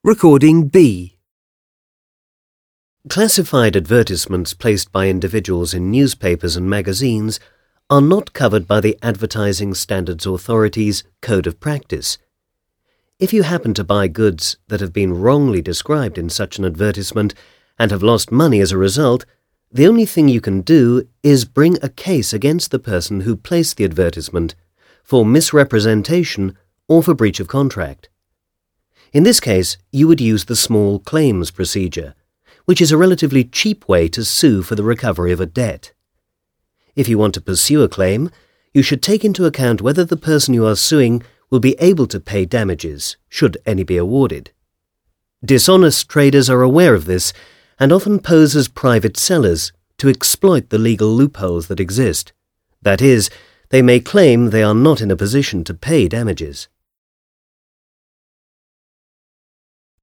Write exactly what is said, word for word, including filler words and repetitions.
Recording B. Classified advertisements placed by individuals in newspapers and magazines are not covered by the Advertising Standards Authority's Code of Practice. If you happen to buy goods that have been wrongly described in such an advertisement and have lost money as a result, the only thing you can do is bring a case against the person who placed the advertisement for misrepresentation or for breach of contract. In this case, you would use the small claims procedure, which is a relatively cheap way to sue for the recovery of a debt. If you want to pursue a claim, you should take into account whether the person you are suing will be able to pay damages, should any be awarded. Dishonest traders are aware of this and often pose as private sellers to exploit the legal loopholes that exist. That is, they may claim they are not in a position to pay damages.